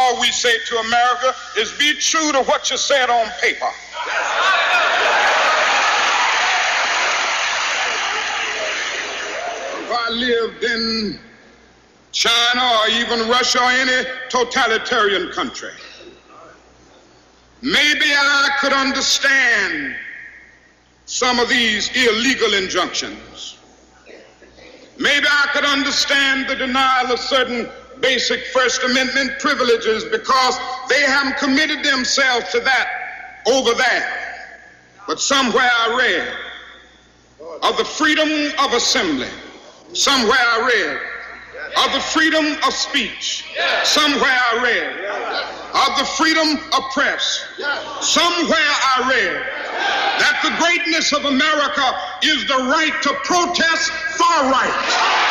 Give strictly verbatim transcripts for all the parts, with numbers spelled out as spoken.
all we say to America is be true to what you said on paper. If I lived in China or even Russia or any totalitarian country, maybe I could understand some of these illegal injunctions. Maybe I could understand the denial of certain basic First Amendment privileges because they haven't committed themselves to that over there. But somewhere I read of the freedom of assembly. Somewhere I read of the freedom of speech. Somewhere I read of the freedom of press. Somewhere I read that the greatness of America is the right to protest far right.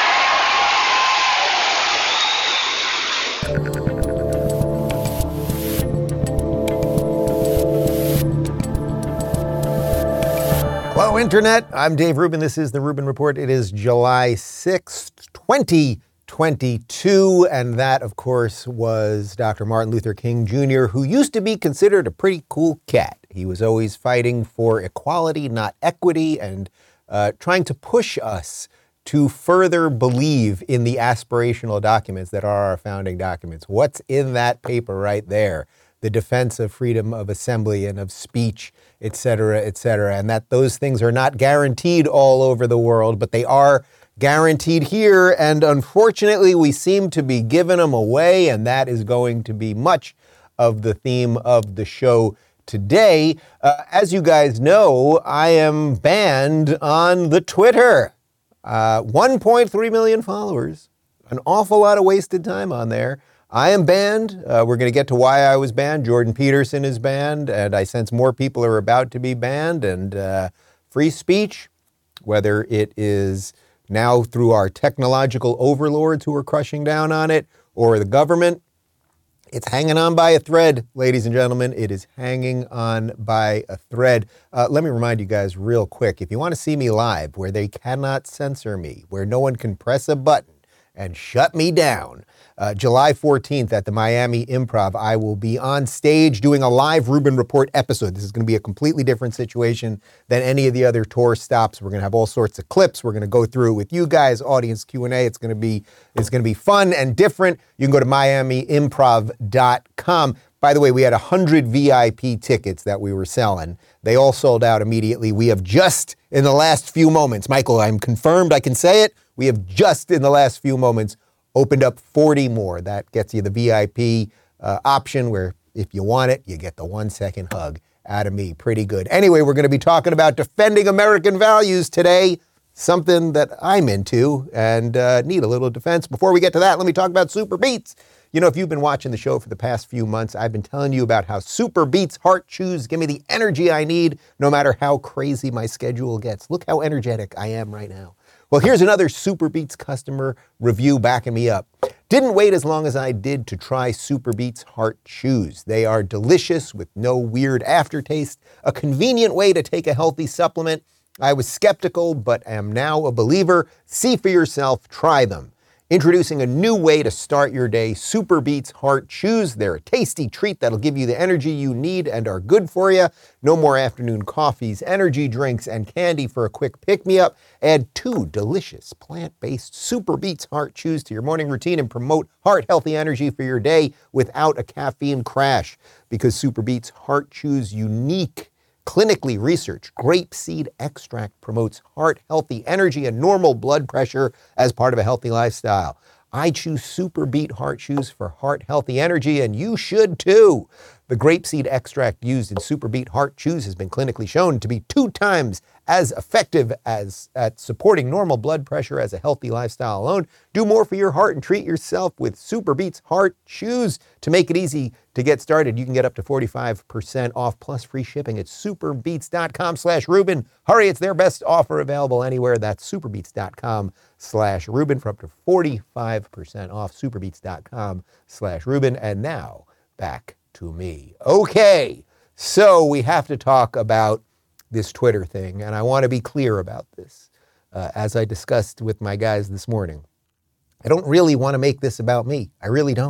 Hello, Internet. I'm Dave Rubin. This is the Rubin Report. It is July sixth, twenty twenty-two, and that, of course, was Doctor Martin Luther King Junior, who used to be considered a pretty cool cat. He was always fighting for equality, not equity, and uh, trying to push us to further believe in the aspirational documents that are our founding documents. What's in that paper right there? The defense of freedom of assembly and of speech, et cetera, et cetera, and that those things are not guaranteed all over the world, but they are guaranteed here, and unfortunately we seem to be giving them away, and that is going to be much of the theme of the show today. Uh, as you guys know, I am banned on the Twitter. Uh, one point three million followers, an awful lot of wasted time on there. I am banned. Uh, we're going to get to why I was banned. Jordan Peterson is banned, and I sense more people are about to be banned. And uh, free speech, whether it is now through our technological overlords who are crushing down on it, or the government, it's hanging on by a thread, ladies and gentlemen. It is hanging on by a thread. Uh, let me remind you guys real quick, if you want to see me live, where they cannot censor me, where no one can press a button and shut me down, Uh, July fourteenth at the Miami Improv, I will be on stage doing a live Rubin Report episode. This is going to be a completely different situation than any of the other tour stops. We're going to have all sorts of clips. We're going to go through it with you guys, audience Q and A. It's going to be it's going to be fun and different. You can go to miami improv dot com. By the way, we had one hundred V I P tickets that we were selling. They all sold out immediately. We have just, in the last few moments, Michael, I'm confirmed, I can say it, we have just in the last few moments opened up forty more. That gets you the V I P uh, option where if you want it, you get the one second hug out of me. Pretty good. Anyway, we're going to be talking about defending American values today, something that I'm into and uh, need a little defense. Before we get to that, let me talk about Super Beets. You know, if you've been watching the show for the past few months, I've been telling you about how Super Beets Heart Chews give me the energy I need no matter how crazy my schedule gets. Look how energetic I am right now. Well, here's another Super Beets customer review backing me up. Didn't wait as long as I did to try Super Beets Heart Chews. They are delicious with no weird aftertaste, a convenient way to take a healthy supplement. I was skeptical, but am now a believer. See for yourself, try them. Introducing a new way to start your day, Super Beets Heart Chews. They're a tasty treat that'll give you the energy you need and are good for you. No more afternoon coffees, energy drinks, and candy for a quick pick-me-up. Add two delicious plant-based Super Beets Heart Chews to your morning routine and promote heart-healthy energy for your day without a caffeine crash. Because Super Beets Heart Chews' unique, clinically researched grapeseed extract promotes heart-healthy energy and normal blood pressure as part of a healthy lifestyle. I choose Super Beet Heart Chews for heart-healthy energy, and you should too. The grapeseed extract used in Super Beet Heart Chews has been clinically shown to be two times as effective as at supporting normal blood pressure as a healthy lifestyle alone. Do more for your heart and treat yourself with Super Beets Heart Chews. To make it easy to get started, you can get up to forty-five percent off plus free shipping at superbeets.com slash Rubin. Hurry, it's their best offer available anywhere. That's superbeets.com slash Rubin for up to forty-five percent off. Superbeets.com slash Rubin. And now, back to me. Okay, so we have to talk about this Twitter thing, and I want to be clear about this. Uh, as I discussed with my guys this morning, I don't really want to make this about me. I really don't.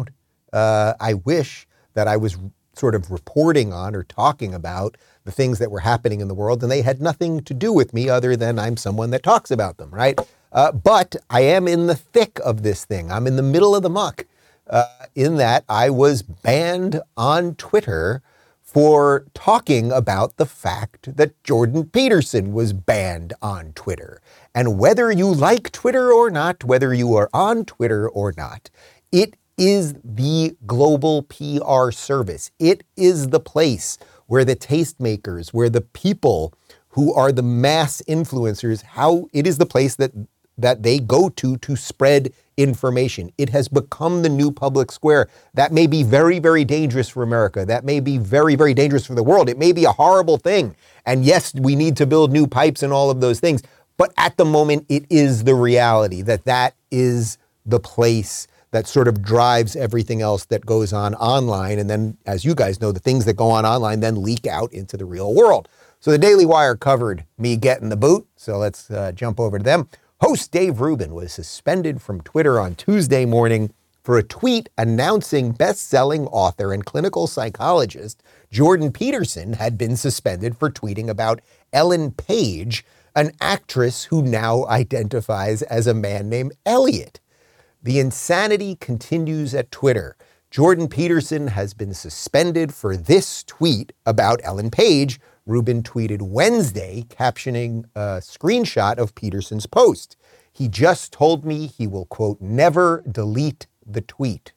Uh, I wish that I was sort of reporting on or talking about the things that were happening in the world, and they had nothing to do with me other than I'm someone that talks about them, right? Uh, but I am in the thick of this thing. I'm in the middle of the muck, uh, in that I was banned on Twitter for talking about the fact that Jordan Peterson was banned on Twitter. And whether you like Twitter or not, whether you are on Twitter or not, it is the global P R service. It is the place where the tastemakers, where the people who are the mass influencers, how it is the place that that they go to to spread information. It has become the new public square. That may be very, very dangerous for America. That may be very, very dangerous for the world. It may be a horrible thing. And yes, we need to build new pipes and all of those things. But at the moment, it is the reality that that is the place that sort of drives everything else that goes on online. And then, as you guys know, the things that go on online then leak out into the real world. So the Daily Wire covered me getting the boot. So let's uh, jump over to them. Host Dave Rubin was suspended from Twitter on Tuesday morning for a tweet announcing best-selling author and clinical psychologist Jordan Peterson had been suspended for tweeting about Ellen Page, an actress who now identifies as a man named Elliot. The insanity continues at Twitter. Jordan Peterson has been suspended for this tweet about Ellen Page. Rubin tweeted Wednesday, captioning a screenshot of Peterson's post. He just told me he will, quote, never delete the tweet.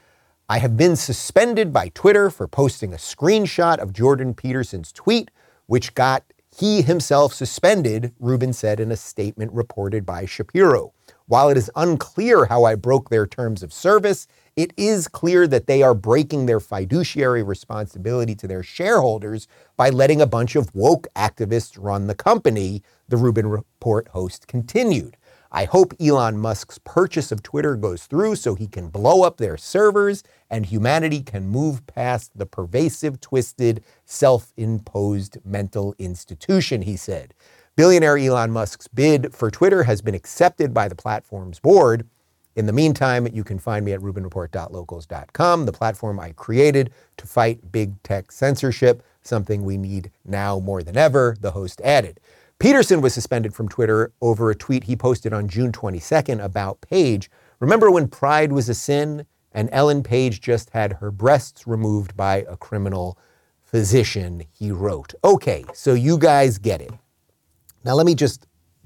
I have been suspended by Twitter for posting a screenshot of Jordan Peterson's tweet, which got he himself suspended, Rubin said in a statement reported by Shapiro. While it is unclear how I broke their terms of service, it is clear that they are breaking their fiduciary responsibility to their shareholders by letting a bunch of woke activists run the company, the Rubin Report host continued. I hope Elon Musk's purchase of Twitter goes through so he can blow up their servers and humanity can move past the pervasive, twisted, self-imposed mental institution, he said. Billionaire Elon Musk's bid for Twitter has been accepted by the platform's board. In the meantime, you can find me at rubin report dot locals dot com, the platform I created to fight big tech censorship, something we need now more than ever, the host added. Peterson was suspended from Twitter over a tweet he posted on June twenty-second about Page. Remember when pride was a sin and Ellen Page just had her breasts removed by a criminal physician, he wrote. Okay, so you guys get it. Now let me just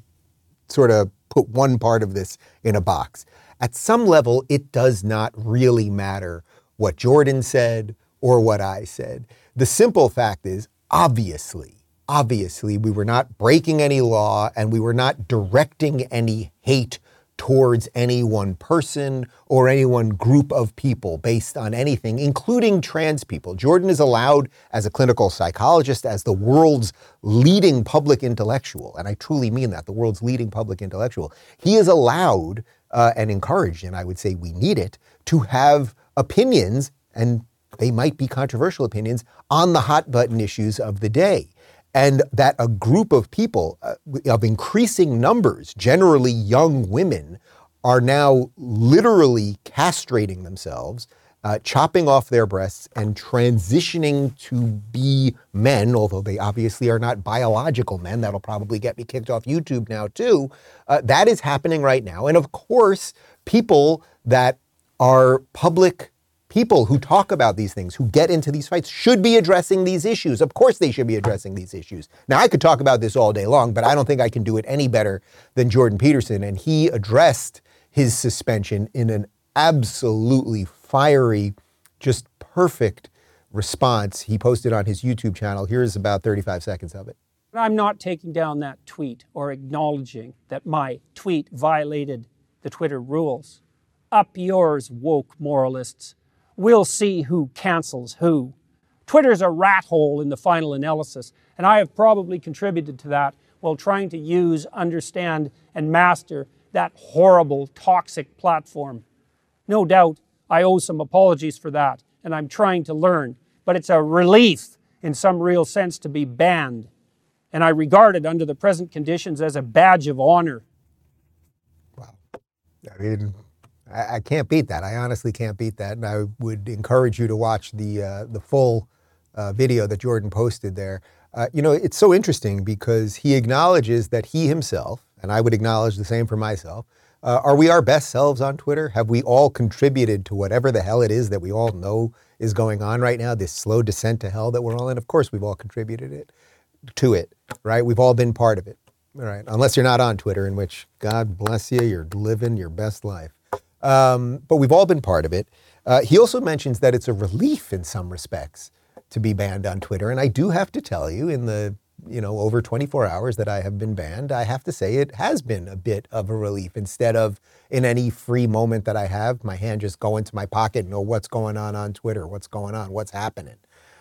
sort of put one part of this in a box. At some level, it does not really matter what Jordan said or what I said. The simple fact is, obviously, obviously, we were not breaking any law and we were not directing any hate towards any one person or any one group of people based on anything, including trans people. Jordan is allowed as a clinical psychologist, as the world's leading public intellectual, and I truly mean that, the world's leading public intellectual. He is allowed uh, and encouraged, and I would say we need it, to have opinions, and they might be controversial opinions, on the hot button issues of the day. And that a group of people uh, of increasing numbers, generally young women, are now literally castrating themselves, uh, chopping off their breasts and transitioning to be men, although they obviously are not biological men. That'll probably get me kicked off YouTube now too. Uh, that is happening right now. And of course, people that are public people who talk about these things, who get into these fights, should be addressing these issues. Of course they should be addressing these issues. Now, I could talk about this all day long, but I don't think I can do it any better than Jordan Peterson. And he addressed his suspension in an absolutely fiery, just perfect response he posted on his YouTube channel. Here's about thirty-five seconds of it. I'm not taking down that tweet or acknowledging that my tweet violated the Twitter rules. Up yours, woke moralists. We'll see who cancels who. Twitter's a rat hole in the final analysis, and I have probably contributed to that while trying to use, understand, and master that horrible, toxic platform. No doubt, I owe some apologies for that, and I'm trying to learn, but it's a relief in some real sense to be banned, and I regard it under the present conditions as a badge of honor. Wow. I mean, I, I can't beat that. I honestly can't beat that. And I would encourage you to watch the uh, the full uh, video that Jordan posted there. Uh, you know, it's so interesting because he acknowledges that he himself, and I would acknowledge the same for myself, uh, are we our best selves on Twitter? Have we all contributed to whatever the hell it is that we all know is going on right now, this slow descent to hell that we're all in? Of course, we've all contributed it to it, right? We've all been part of it, right? Unless you're not on Twitter, in which, God bless you, you're living your best life. Um, but we've all been part of it. Uh, he also mentions that it's a relief in some respects to be banned on Twitter. And I do have to tell you, in the you know over twenty-four hours that I have been banned, I have to say it has been a bit of a relief. Instead of in any free moment that I have, my hand just go into my pocket and know what's going on on Twitter, what's going on, what's happening.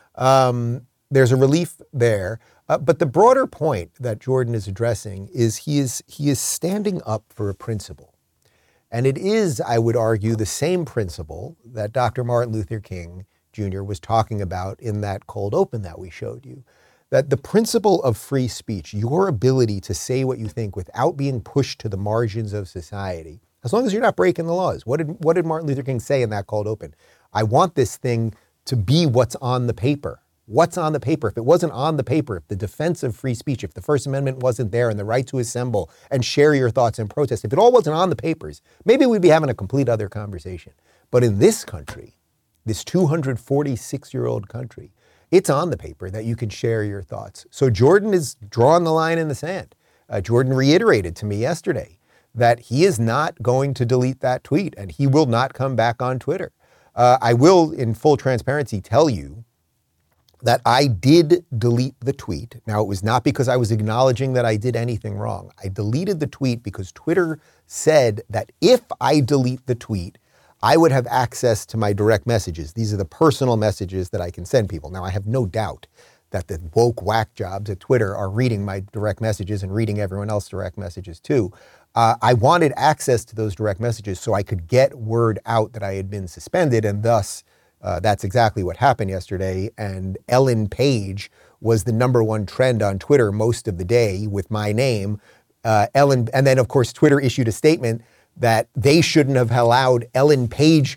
Um, there's a relief there. Uh, but the broader point that Jordan is addressing is he is he is standing up for a principle. And it is, I would argue, the same principle that Doctor Martin Luther King Junior was talking about in that cold open that we showed you. That the principle of free speech, your ability to say what you think without being pushed to the margins of society, as long as you're not breaking the laws. What did, what did Martin Luther King say in that cold open? I want this thing to be what's on the paper. What's on the paper? If it wasn't on the paper, if the defense of free speech, if the First Amendment wasn't there and the right to assemble and share your thoughts and protest, if it all wasn't on the papers, maybe we'd be having a complete other conversation. But in this country, this two hundred forty-six-year-old country, it's on the paper that you can share your thoughts. So Jordan is drawing the line in the sand. Uh, Jordan reiterated to me yesterday that he is not going to delete that tweet and he will not come back on Twitter. Uh, I will, in full transparency, tell you that I did delete the tweet. Now, it was not because I was acknowledging that I did anything wrong. I deleted the tweet because Twitter said that if I delete the tweet, I would have access to my direct messages. These are the personal messages that I can send people. Now, I have no doubt that the woke whack jobs at Twitter are reading my direct messages and reading everyone else's direct messages too. Uh, I wanted access to those direct messages so I could get word out that I had been suspended, and thus Uh, that's exactly what happened yesterday. And Ellen Page was the number one trend on Twitter most of the day with my name. Uh, Ellen, and then of course Twitter issued a statement that they shouldn't have allowed Ellen Page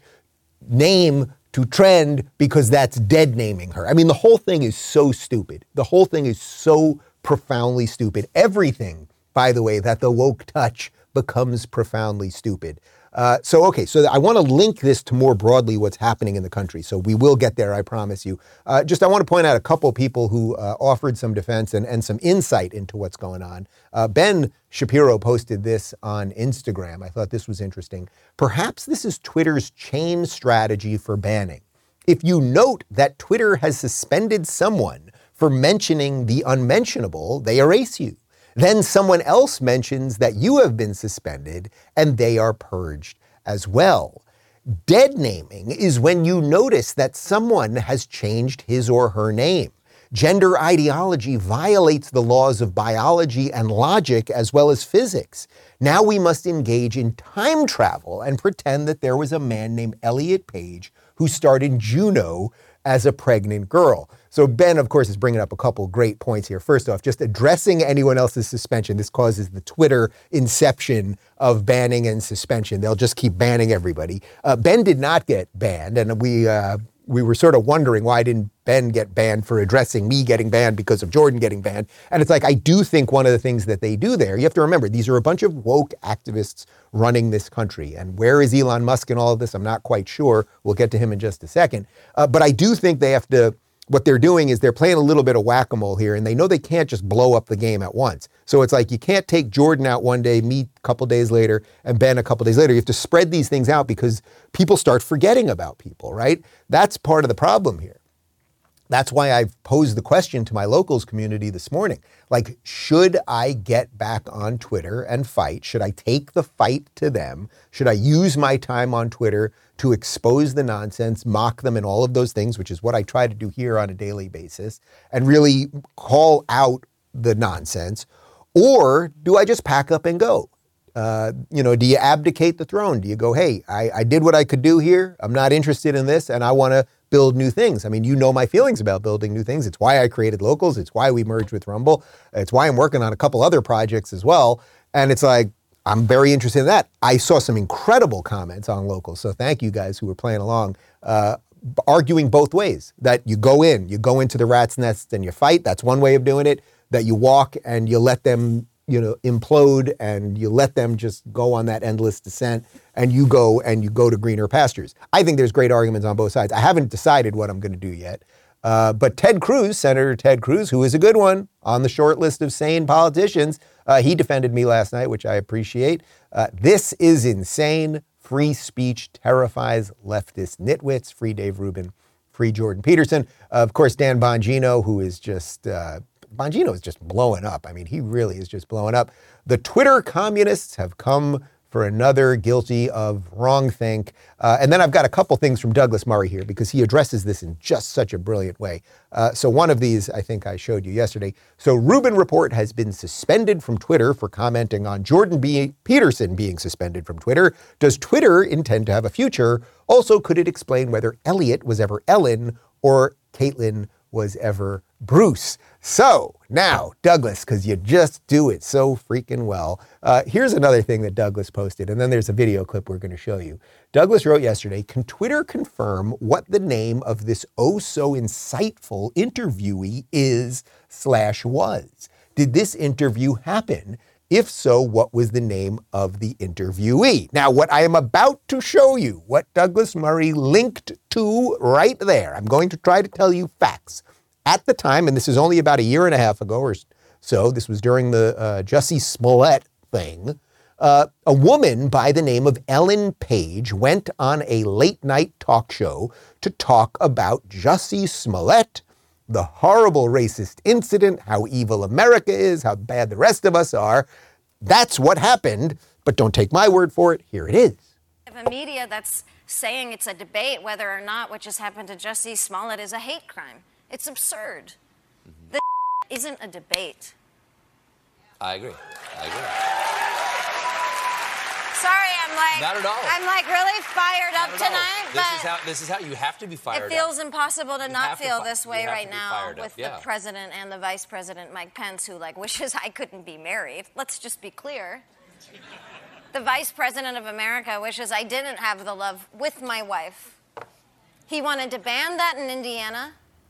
name to trend because that's dead naming her. I mean, the whole thing is so stupid. The whole thing is so profoundly stupid. Everything, by the way, that the woke touch becomes profoundly stupid. Uh, so, okay, so I want to link this to more broadly what's happening in the country. So we will get there, I promise you. Uh, just I want to point out a couple people who uh, offered some defense and, and some insight into what's going on. Uh, Ben Shapiro posted this on Instagram. I thought this was interesting. Perhaps this is Twitter's chain strategy for banning. If you note that Twitter has suspended someone for mentioning the unmentionable, they erase you. Then someone else mentions that you have been suspended and they are purged as well. Dead naming is when you notice that someone has changed his or her name. Gender ideology violates the laws of biology and logic as well as physics. Now we must engage in time travel and pretend that there was a man named Elliot Page who started Juno as a pregnant girl. So Ben, of course, is bringing up a couple great points here. First off, just addressing anyone else's suspension. This causes the Twitter inception of banning and suspension. They'll just keep banning everybody. Uh, Ben did not get banned, and we uh, we were sort of wondering why didn't Ben get banned for addressing me getting banned because of Jordan getting banned. And it's like, I do think one of the things that they do there, you have to remember, these are a bunch of woke activists running this country. And where is Elon Musk in all of this? I'm not quite sure. We'll get to him in just a second. Uh, but I do think they have to, what they're doing is they're playing a little bit of whack-a-mole here, and they know they can't just blow up the game at once. So it's like you can't take Jordan out one day, me a couple days later, and Ben a couple days later. You have to spread these things out because people start forgetting about people, right? That's part of the problem here. That's why I've posed the question to my locals community this morning. Like, should I get back on Twitter and fight? Should I take the fight to them? Should I use my time on Twitter to expose the nonsense, mock them and all of those things, which is what I try to do here on a daily basis, and really call out the nonsense? Or do I just pack up and go? Uh, you know, do you abdicate the throne? Do you go, hey, I, I did what I could do here. I'm not interested in this, and I want to build new things. I mean, you know my feelings about building new things. It's why I created Locals. It's why we merged with Rumble. It's why I'm working on a couple other projects as well. And it's like, I'm very interested in that. I saw some incredible comments on Locals, so thank you guys who were playing along, uh, arguing both ways. That you go in, you go into the rat's nest and you fight. That's one way of doing it. That you walk and you let them, you know, implode and you let them just go on that endless descent and you go and you go to greener pastures. I think there's great arguments on both sides. I haven't decided what I'm going to do yet. Uh, but Ted Cruz, Senator Ted Cruz, who is a good one on the short list of sane politicians, uh, he defended me last night, which I appreciate. Uh, this is insane. Free speech terrifies leftist nitwits. Free Dave Rubin, free Jordan Peterson. Uh, of course, Dan Bongino, who is just, uh, Bongino is just blowing up. I mean, he really is just blowing up. The Twitter communists have come for another guilty of wrongthink. Uh, and then I've got a couple things from Douglas Murray here because he addresses this in just such a brilliant way. Uh, so one of these I think I showed you yesterday. So Rubin Report has been suspended from Twitter for commenting on Jordan B. Peterson being suspended from Twitter. Does Twitter intend to have a future? Also, could it explain whether Elliot was ever Ellen or Caitlyn was ever Bruce? So now, Douglas, because you just do it so freaking well. Uh, here's another thing that Douglas posted, and then there's a video clip we're going to show you. Douglas wrote yesterday, can Twitter confirm what the name of this oh so insightful interviewee is slash was? Did this interview happen? If so, what was the name of the interviewee? Now, what I am about to show you, what Douglas Murray linked to right there, I'm going to try to tell you facts. At the time, and this is only about a year and a half ago or so, this was during the uh, Jussie Smollett thing, uh, a woman by the name of Ellen Page went on a late night talk show to talk about Jussie Smollett, the horrible racist incident, how evil America is, how bad the rest of us are. That's what happened, but don't take my word for it. Here it is. A media that's saying it's a debate whether or not what just happened to Jussie Smollett is a hate crime. It's absurd. Mm-hmm. This isn't a debate. I agree. I agree. Sorry, I'm like not at all. I'm like really fired up tonight. This but is how this is how you have to be fired up. It feels up. impossible to you not feel to fi- this way right now with yeah. the president and the vice president, Mike Pence, who like wishes I couldn't be married. Let's just be clear. The vice president of America wishes I didn't have the love with my wife. He wanted to ban that in Indiana.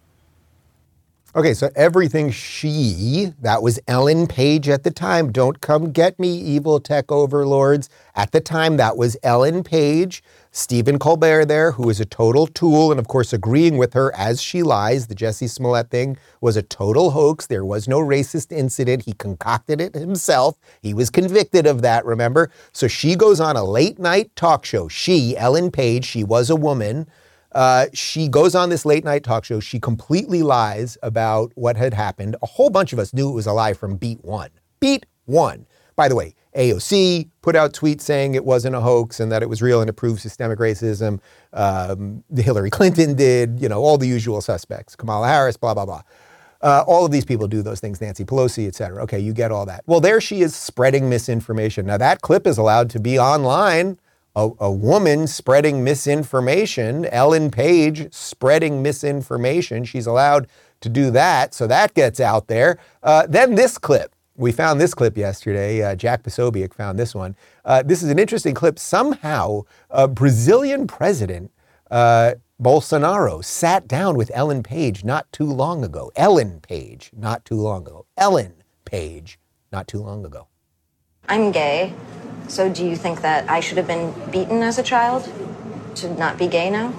Okay, so everything she, that was Ellen Page at the time. Don't come get me, evil tech overlords. At the time, that was Ellen Page. Stephen Colbert there, who is a total tool, and of course agreeing with her as she lies. The Jussie Smollett thing was a total hoax. There was no racist incident. He concocted it himself. He was convicted of that, remember? So she goes on a late night talk show. She, Ellen Page, she was a woman. Uh, she goes on this late night talk show. She completely lies about what had happened. A whole bunch of us knew it was a lie from beat one. Beat one. By the way, A O C put out tweets saying it wasn't a hoax and that it was real and it proved systemic racism. Um, Hillary Clinton did, you know, all the usual suspects. Kamala Harris, blah, blah, blah. Uh, all of these people do those things, Nancy Pelosi, et cetera. Okay, you get all that. Well, there she is spreading misinformation. Now, that clip is allowed to be online. A, a woman spreading misinformation, Ellen Page spreading misinformation. She's allowed to do that, so that gets out there. Uh, then this clip. We found this clip yesterday. Uh, Jack Posobiec found this one. Uh, this is an interesting clip. Somehow, a Brazilian president, uh, Bolsonaro, sat down with Ellen Page not too long ago. Ellen Page, not too long ago. Ellen Page, not too long ago. I'm gay. So do you think that I should have been beaten as a child to not be gay now?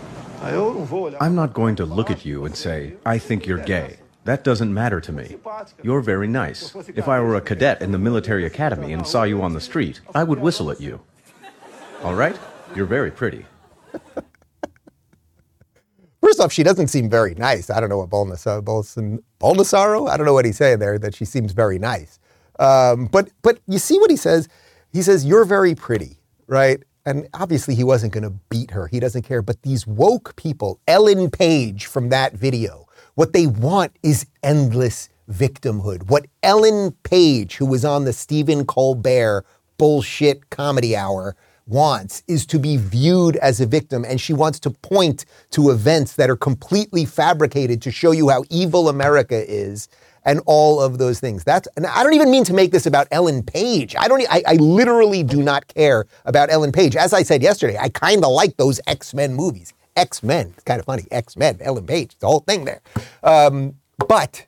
I'm not going to look at you and say, I think you're gay. That doesn't matter to me. You're very nice. If I were a cadet in the military academy and saw you on the street, I would whistle at you. All right? You're very pretty. First off, she doesn't seem very nice. I don't know what Bolsonaro, Bolsonaro? I don't know what he's saying there, that she seems very nice. Um, but but you see what he says? He says, you're very pretty, right? And obviously he wasn't going to beat her. He doesn't care. But these woke people, Ellen Page from that video, what they want is endless victimhood. What Ellen Page, who was on the Stephen Colbert bullshit comedy hour, wants is to be viewed as a victim. And she wants to point to events that are completely fabricated to show you how evil America is. and all of those things. That's, and I don't even mean to make this about Ellen Page. I don't, I, I literally do not care about Ellen Page. As I said yesterday, I kind of like those X-Men movies. X-Men, it's kind of funny, X-Men, Ellen Page, the whole thing there. Um, but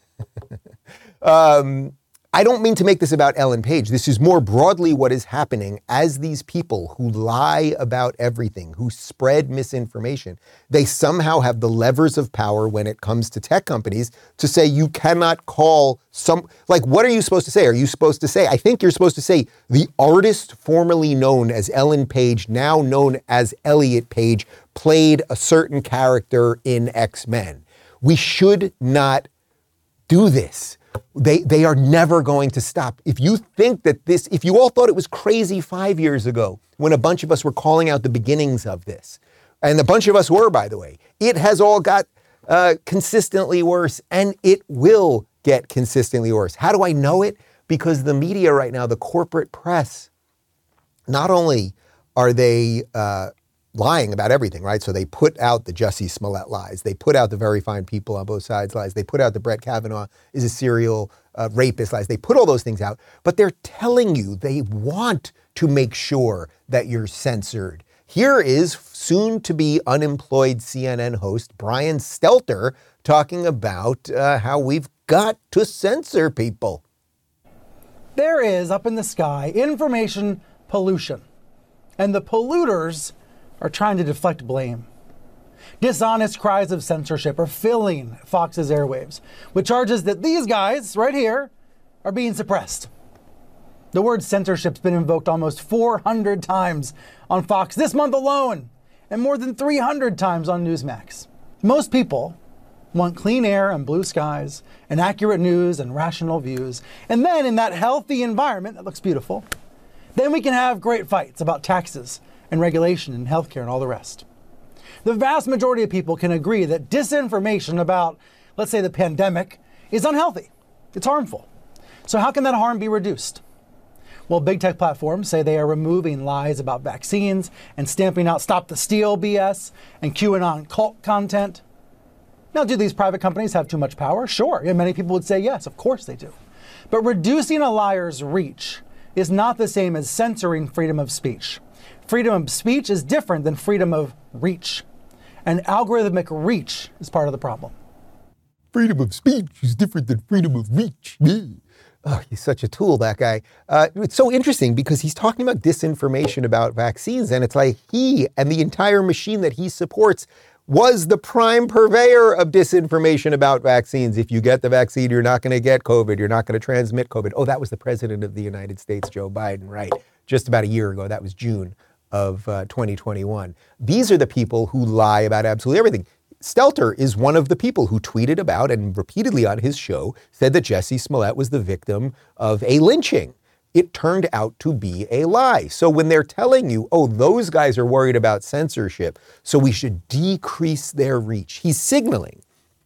um, I don't mean to make this about Ellen Page. This is more broadly what is happening as these people who lie about everything, who spread misinformation, they somehow have the levers of power when it comes to tech companies to say you cannot call some, like, what are you supposed to say? Are you supposed to say, I think you're supposed to say the artist formerly known as Ellen Page, now known as Elliot Page, played a certain character in X-Men. We should not do this. They they are never going to stop. If you think that this, if you all thought it was crazy five years ago when a bunch of us were calling out the beginnings of this, and a bunch of us were, by the way, it has all got uh, consistently worse, and it will get consistently worse. How do I know it? Because the media right now, the corporate press, not only are they uh, lying about everything, right? So they put out the Jussie Smollett lies. They put out the very fine people on both sides lies. They put out the Brett Kavanaugh is a serial uh, rapist lies. They put all those things out, but they're telling you they want to make sure that you're censored. Here is soon to be unemployed C N N host Brian Stelter talking about uh, how we've got to censor people. There is up in the sky information pollution, and the polluters are trying to deflect blame. Dishonest cries of censorship are filling Fox's airwaves with charges that these guys right here are being suppressed. The word censorship's been invoked almost four hundred times on Fox this month alone, and more than three hundred times on Newsmax. Most people want clean air and blue skies and accurate news and rational views. And then in that healthy environment that looks beautiful, then we can have great fights about taxes and regulation and healthcare and all the rest. The vast majority of people can agree that disinformation about, let's say, the pandemic is unhealthy. It's harmful. So how can that harm be reduced? Well, big tech platforms say they are removing lies about vaccines and stamping out Stop the Steal B S and QAnon cult content. Now, do these private companies have too much power? Sure. Yeah, many people would say yes, of course they do. But reducing a liar's reach is not the same as censoring freedom of speech. Freedom of speech is different than freedom of reach. And algorithmic reach is part of the problem. Freedom of speech is different than freedom of reach. Oh, he's such a tool, that guy. Uh, it's so interesting because he's talking about disinformation about vaccines, and it's like he and the entire machine that he supports was the prime purveyor of disinformation about vaccines. If you get the vaccine, you're not going to get COVID. You're not going to transmit COVID. Oh, that was the president of the United States, Joe Biden, right? Just about a year ago. That was June of uh, twenty twenty-one. These are the people who lie about absolutely everything. Stelter is one of the people who tweeted about and repeatedly on his show said that Jussie Smollett was the victim of a lynching. It turned out to be a lie. So when they're telling you, oh, those guys are worried about censorship, so we should decrease their reach, he's signaling.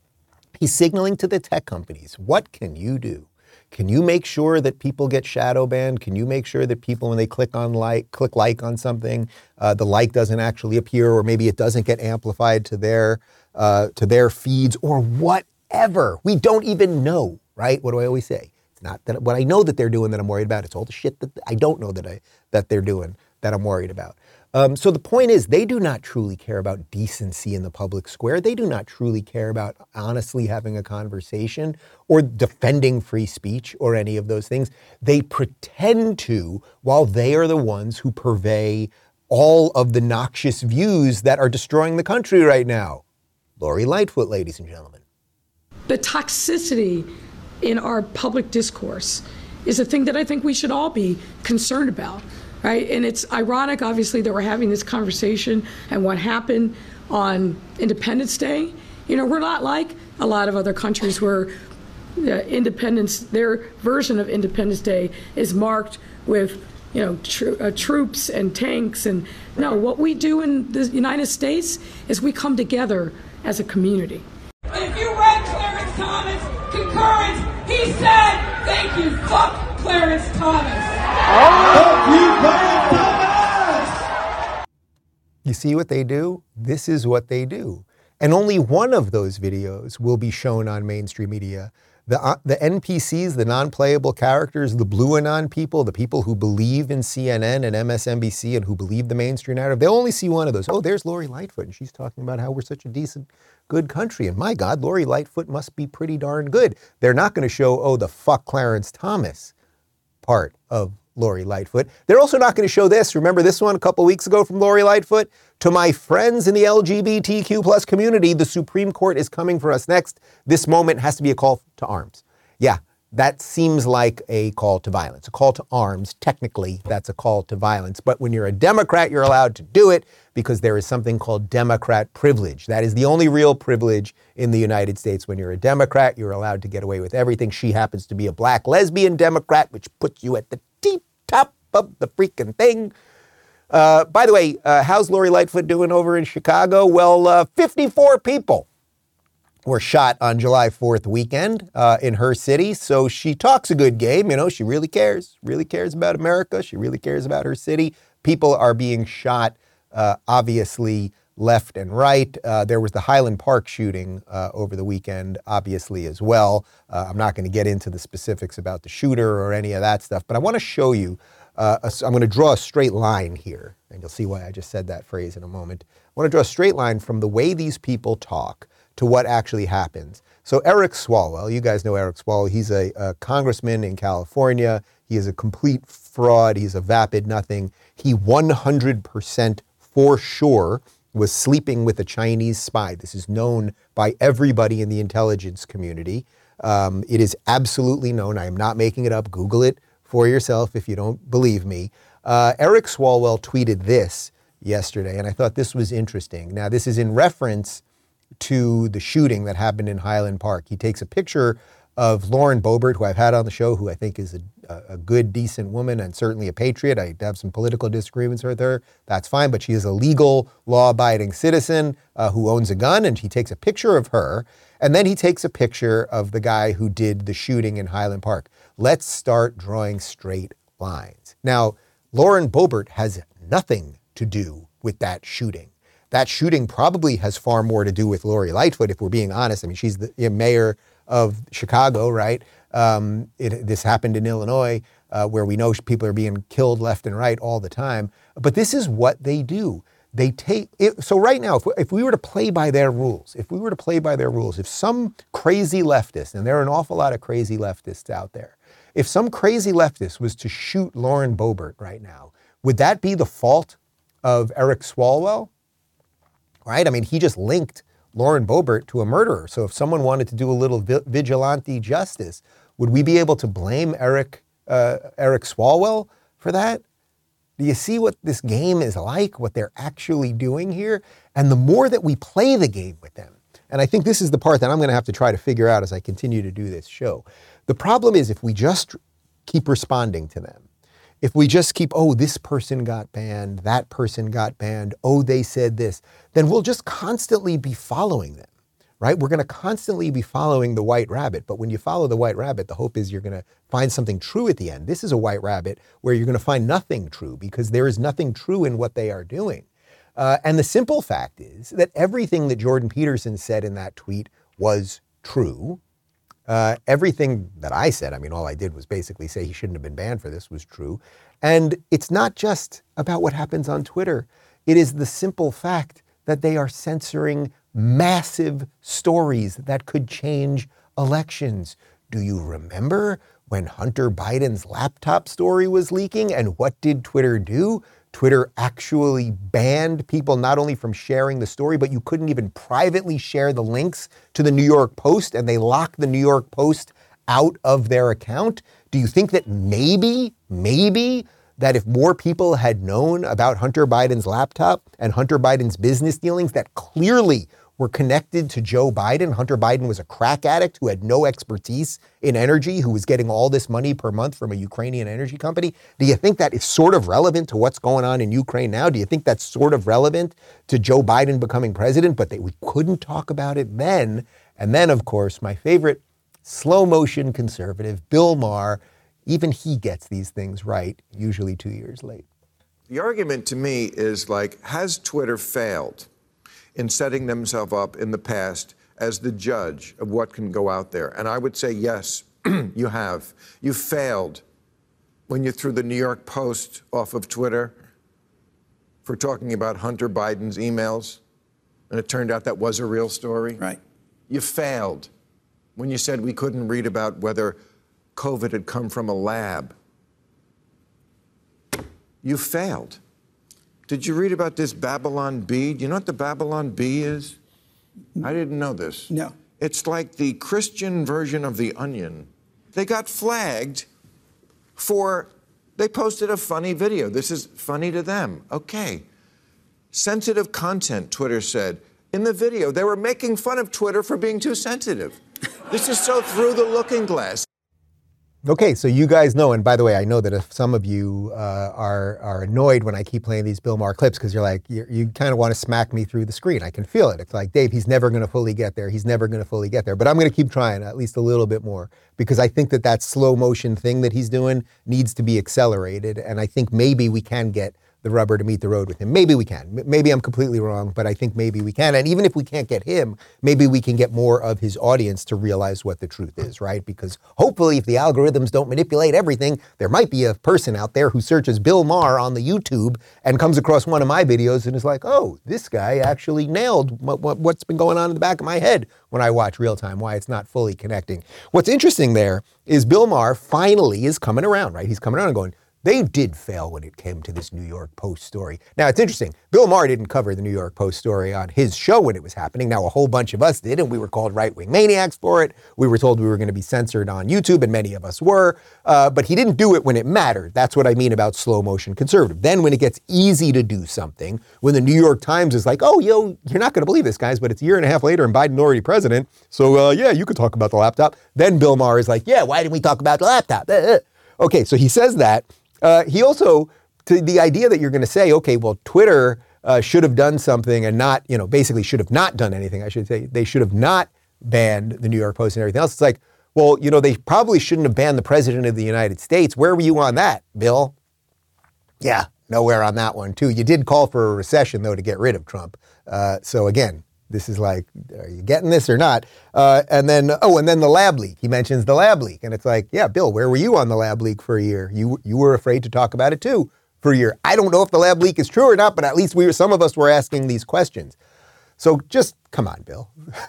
He's signaling to the tech companies, what can you do? Can you make sure that people get shadow banned? Can you make sure that people, when they click on like, click like on something, uh, the like doesn't actually appear, or maybe it doesn't get amplified to their uh, to their feeds, or whatever? We don't even know, right? What do I always say? It's not that what I know that they're doing that I'm worried about. It's all the shit that I don't know that I that they're doing that I'm worried about. Um, so the point is, they do not truly care about decency in the public square. They do not truly care about honestly having a conversation or defending free speech or any of those things. They pretend to, while they are the ones who purvey all of the noxious views that are destroying the country right now. Lori Lightfoot, ladies and gentlemen. The toxicity in our public discourse is a thing that I think we should all be concerned about. Right? And it's ironic, obviously, that we're having this conversation and what happened on Independence Day. You know, we're not like a lot of other countries where uh, independence, their version of Independence Day is marked with, you know, tr- uh, troops and tanks. And no, what we do in the United States is we come together as a community. If you read Clarence Thomas' concurrence, he said, thank you, fuck Clarence Thomas. You see what they do? This is what they do. And only one of those videos will be shown on mainstream media The, uh, the N P Cs, the non-playable characters, the blue anon people, the people who believe in C N N and M S N B C and who believe the mainstream narrative, they only see one of those. Oh, there's Lori Lightfoot, and she's talking about how we're such a decent, good country. And my God, Lori Lightfoot must be pretty darn good. They're not going to show, oh, the fuck Clarence Thomas part of Lori Lightfoot. They're also not going to show this. Remember this one a couple weeks ago from Lori Lightfoot? To my friends in the L G B T Q plus community, the Supreme Court is coming for us next. This moment has to be a call to arms. Yeah, that seems like a call to violence. A call to arms, technically, that's a call to violence. But when you're a Democrat, you're allowed to do it because there is something called Democrat privilege. That is the only real privilege in the United States. When you're a Democrat, you're allowed to get away with everything. She happens to be a black lesbian Democrat, which puts you at the deep top of the freaking thing. Uh, by the way, uh, how's Lori Lightfoot doing over in Chicago? Well, uh, fifty-four people were shot on July fourth weekend uh, in her city. So she talks a good game. You know, she really cares, really cares about America. She really cares about her city. People are being shot, uh, obviously, left and right. Uh, there was the Highland Park shooting uh, over the weekend, obviously, as well. Uh, I'm not going to get into the specifics about the shooter or any of that stuff, but I want to show you. Uh, a, I'm going to draw a straight line here, and you'll see why I just said that phrase in a moment. I want to draw a straight line from the way these people talk to what actually happens. So Eric Swalwell, you guys know Eric Swalwell. He's a, a congressman in California. He is a complete fraud. He's a vapid nothing. He one hundred percent for sure was sleeping with a Chinese spy. This is known by everybody in the intelligence community. Um, it is absolutely known. I am not making it up. Google it for yourself if you don't believe me. Uh, Eric Swalwell tweeted this yesterday, and I thought this was interesting. Now, this is in reference to the shooting that happened in Highland Park. He takes a picture of Lauren Boebert, who I've had on the show, who I think is a, a good, decent woman and certainly a patriot. I have some political disagreements with her. That's fine, but she is a legal, law-abiding citizen uh, who owns a gun, and he takes a picture of her, and then he takes a picture of the guy who did the shooting in Highland Park. Let's start drawing straight lines. Now, Lauren Boebert has nothing to do with that shooting. That shooting probably has far more to do with Lori Lightfoot, if we're being honest. I mean, she's the mayor of Chicago, right? Um, it, this happened in Illinois, uh, where we know people are being killed left and right all the time. But this is what they do. They take it. So right now, if we, if we were to play by their rules, if we were to play by their rules, if some crazy leftist, and there are an awful lot of crazy leftists out there, if some crazy leftist was to shoot Lauren Boebert right now, would that be the fault of Eric Swalwell? Right? I mean, he just linked Lauren Boebert to a murderer. So if someone wanted to do a little vi- vigilante justice, would we be able to blame Eric uh, Eric Swalwell for that? Do you see what this game is like, what they're actually doing here? And the more that we play the game with them, and I think this is the part that I'm going to have to try to figure out as I continue to do this show. The problem is if we just keep responding to them, if we just keep, oh, this person got banned, that person got banned, oh, they said this, then we'll just constantly be following them, right? We're going to constantly be following the white rabbit. But when you follow the white rabbit, the hope is you're going to find something true at the end. This is a white rabbit where you're going to find nothing true because there is nothing true in what they are doing. Uh, and the simple fact is that everything that Jordan Peterson said in that tweet was true. Uh, everything that I said, I mean, all I did was basically say he shouldn't have been banned for this, was true. And it's not just about what happens on Twitter. It is the simple fact that they are censoring massive stories that could change elections. Do you remember when Hunter Biden's laptop story was leaking? And what did Twitter do? Twitter actually banned people not only from sharing the story, but you couldn't even privately share the links to the New York Post, and they locked the New York Post out of their account. Do you think that maybe, maybe, that if more people had known about Hunter Biden's laptop and Hunter Biden's business dealings that clearly were connected to Joe Biden. Hunter Biden was a crack addict who had no expertise in energy, who was getting all this money per month from a Ukrainian energy company. Do you think that is sort of relevant to what's going on in Ukraine now? Do you think that's sort of relevant to Joe Biden becoming president? But they, we couldn't talk about it then. And then, of course, my favorite slow motion conservative, Bill Maher, even he gets these things right, usually two years late. The argument to me is like, has Twitter failed in setting themselves up in the past as the judge of what can go out there. And I would say, yes, you have. You failed when you threw the New York Post off of Twitter for talking about Hunter Biden's emails, and it turned out that was a real story. Right. You failed when you said we couldn't read about whether COVID had come from a lab. You failed. Did you read about this Babylon Bee? Do you know what the Babylon Bee is? I didn't know this. No. It's like the Christian version of The Onion. They got flagged for, they posted a funny video. This is funny to them. Okay. Sensitive content, Twitter said. In the video, they were making fun of Twitter for being too sensitive. This is so through the looking glass. Okay, so you guys know, and by the way, I know that if some of you uh, are are annoyed when I keep playing these Bill Maher clips because you're like, you're, you kind of want to smack me through the screen. I can feel it. It's like, Dave, he's never going to fully get there. He's never going to fully get there. But I'm going to keep trying at least a little bit more because I think that that slow motion thing that he's doing needs to be accelerated. And I think maybe we can get the rubber to meet the road with him. Maybe we can. Maybe I'm completely wrong, but I think maybe we can. And even if we can't get him, maybe we can get more of his audience to realize what the truth is, right? Because hopefully if the algorithms don't manipulate everything, there might be a person out there who searches Bill Maher on the YouTube and comes across one of my videos and is like, oh, this guy actually nailed what, what, what's been going on in the back of my head when I watch real time, why it's not fully connecting. What's interesting there is Bill Maher finally is coming around, right? He's coming around and going, they did fail when it came to this New York Post story. Now, it's interesting. Bill Maher didn't cover the New York Post story on his show when it was happening. Now, a whole bunch of us did, and we were called right-wing maniacs for it. We were told we were going to be censored on YouTube, and many of us were. Uh, but he didn't do it when it mattered. That's what I mean about slow-motion conservative. Then when it gets easy to do something, when the New York Times is like, oh, yo, you're not going to believe this, guys, but it's a year and a half later and Biden already president. So, uh, yeah, you could talk about the laptop. Then Bill Maher is like, yeah, why didn't we talk about the laptop? Okay, so he says that. Uh, he also, to the idea that you're going to say, okay, well, Twitter uh, should have done something and not, you know, basically should have not done anything. I should say they should have not banned the New York Post and everything else. It's like, well, you know, they probably shouldn't have banned the president of the United States. Where were you on that, Bill? Yeah, nowhere on that one, too. You did call for a recession, though, to get rid of Trump. Uh, so again, this is like, are you getting this or not? Uh, and then, oh, and then the lab leak. He mentions the lab leak. And it's like, yeah, Bill, where were you on the lab leak for a year? You you were afraid to talk about it, too, for a year. I don't know if the lab leak is true or not, but at least we were, some of us were asking these questions. So just, come on, Bill.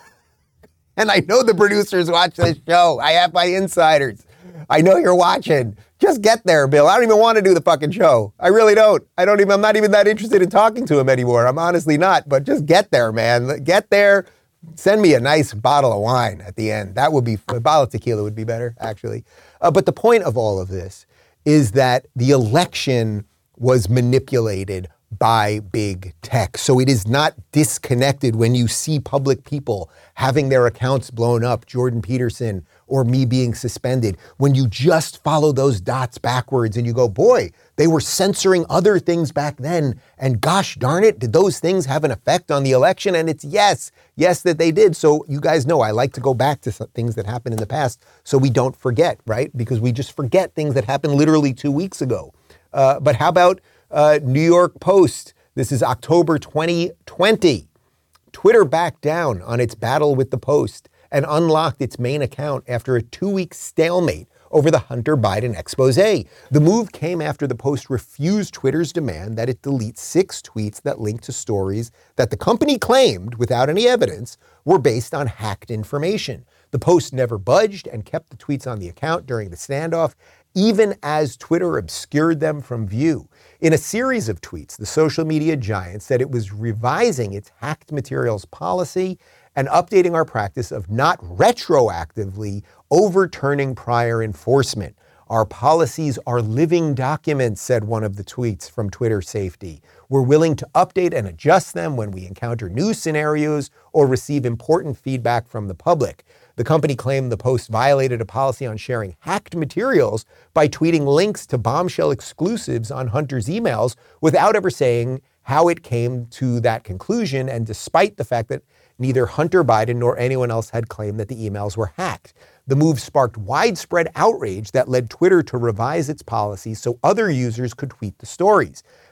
And I know the producers watch this show. I have my insiders. I know you're watching. Just get there, Bill. I don't even want to do the fucking show. I really don't. I don't even, I'm not even that interested in talking to him anymore. I'm honestly not, but just get there, man. Get there. Send me a nice bottle of wine at the end. That would be, a bottle of tequila would be better, actually. Uh, but the point of all of this is that the election was manipulated by big tech. So it is not disconnected when you see public people having their accounts blown up, Jordan Peterson or me being suspended. When you just follow those dots backwards and you go, boy, they were censoring other things back then. And gosh darn it, did those things have an effect on the election? And it's yes, yes that they did. So you guys know I like to go back to some things that happened in the past so we don't forget, right? Because we just forget things that happened literally two weeks ago. Uh, but how about Uh, New York Post? This is October twenty twenty. Twitter backed down on its battle with the Post and unlocked its main account after a two-week stalemate over the Hunter Biden expose. The move came after the Post refused Twitter's demand that it delete six tweets that linked to stories that the company claimed, without any evidence, were based on hacked information. The Post never budged and kept the tweets on the account during the standoff, even as Twitter obscured them from view. In a series of tweets, the social media giant said it was revising its hacked materials policy and updating our practice of not retroactively overturning prior enforcement. Our policies are living documents, said one of the tweets from Twitter Safety. We're willing to update and adjust them when we encounter new scenarios or receive important feedback from the public. The company claimed the Post violated a policy on sharing hacked materials by tweeting links to bombshell exclusives on Hunter's emails without ever saying how it came to that conclusion, and despite the fact that neither Hunter Biden nor anyone else had claimed that the emails were hacked. The move sparked widespread outrage that led Twitter to revise its policy so other users could tweet the stories.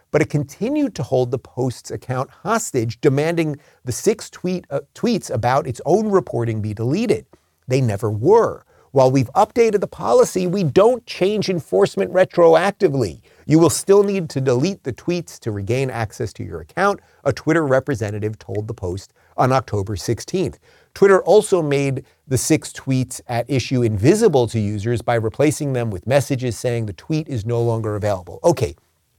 but it continued to hold the Post's account hostage, demanding the six tweet, uh, tweets about its own reporting be deleted. They never were. While we've updated the policy, we don't change enforcement retroactively. You will still need to delete the tweets to regain access to your account, a Twitter representative told the Post on October sixteenth. Twitter also made the six tweets at issue invisible to users by replacing them with messages saying the tweet is no longer available. Okay,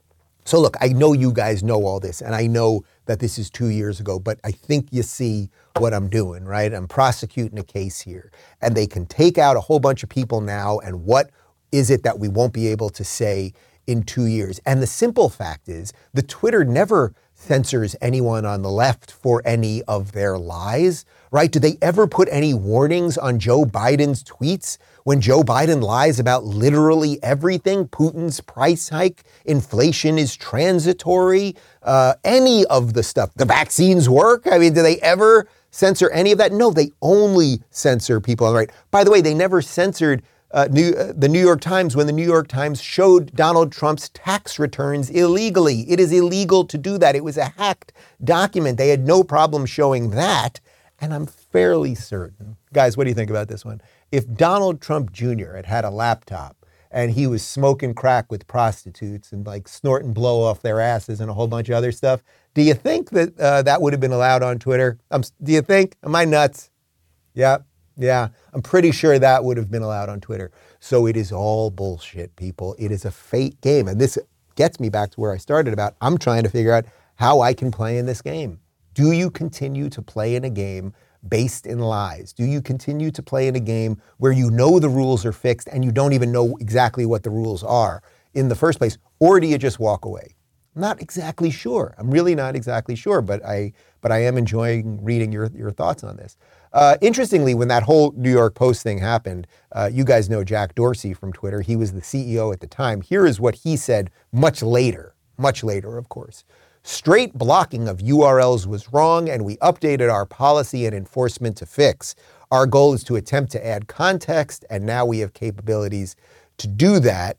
so look, I know you guys know all this, and I know that this is two years ago, but I think you see what I'm doing, right? I'm prosecuting a case here, and they can take out a whole bunch of people now, and what is it that we won't be able to say in two years? And the simple fact is, the Twitter never censors anyone on the left for any of their lies, right? Do they ever put any warnings on Joe Biden's tweets when Joe Biden lies about literally everything? Putin's price hike, inflation is transitory, uh, any of the stuff. The vaccines work? I mean, do they ever censor any of that? No, they only censor people on the right. By the way, they never censored Uh, New, uh, the New York Times when the New York Times showed Donald Trump's tax returns illegally. It is illegal to do that. It was a hacked document. They had no problem showing that. And I'm fairly certain, guys, what do you think about this one? If Donald Trump Junior had had a laptop and he was smoking crack with prostitutes and like snorting blow off their asses and a whole bunch of other stuff, do you think that uh, that would have been allowed on Twitter? Um, do you think? Am I nuts? Yeah. Yeah, I'm pretty sure that would have been allowed on Twitter. So it is all bullshit, people. It is a fake game. And this gets me back to where I started about, I'm trying to figure out how I can play in this game. Do you continue to play in a game based in lies? Do you continue to play in a game where you know the rules are fixed and you don't even know exactly what the rules are in the first place? Or do you just walk away? I'm not exactly sure. I'm really not exactly sure, but I but I am enjoying reading your, your thoughts on this. Uh, interestingly, when that whole New York Post thing happened, uh, you guys know Jack Dorsey from Twitter. He was the C E O at the time. Here is what he said much later, much later, of course. Straight blocking of U R Ls was wrong, and we updated our policy and enforcement to fix. Our goal is to attempt to add context, and now we have capabilities to do that.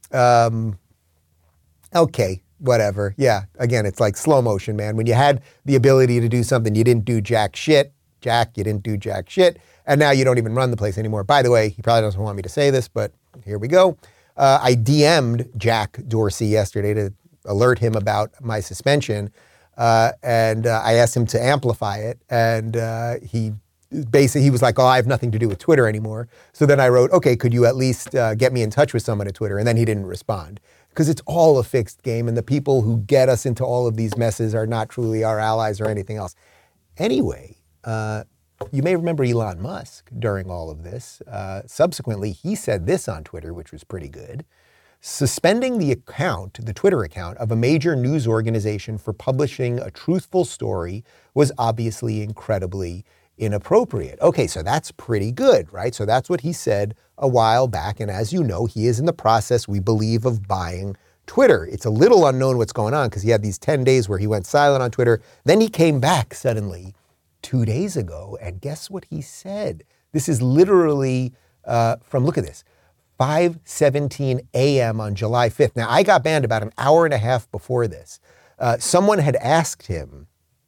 Um, okay. Whatever. Yeah. Again, it's like slow motion, man. When you had the ability to do something, you didn't do jack shit. Jack, you didn't do jack shit. And now you don't even run the place anymore. By the way, he probably doesn't want me to say this, but here we go. Uh, I D M'd Jack Dorsey yesterday to alert him about my suspension. Uh, and uh, I asked him to amplify it. And uh, he basically, he was like, oh, I have nothing to do with Twitter anymore. So then I wrote, okay, could you at least uh, get me in touch with someone at Twitter? And then he didn't respond. Because it's all a fixed game, and the people who get us into all of these messes are not truly our allies or anything else. Anyway, uh, you may remember Elon Musk during all of this. Uh, subsequently, he said this on Twitter, which was pretty good. Suspending the account, the Twitter account, of a major news organization for publishing a truthful story was obviously incredibly inappropriate. Okay, so that's pretty good, right? So that's what he said a while back. And as you know, he is in the process, we believe, of buying Twitter. It's a little unknown what's going on because he had these ten days where he went silent on Twitter. Then he came back suddenly two days ago. And guess what he said? This is literally uh, from, look at this, five seventeen a.m. on July fifth. Now, I got banned about an hour and a half before this. Uh, someone had asked him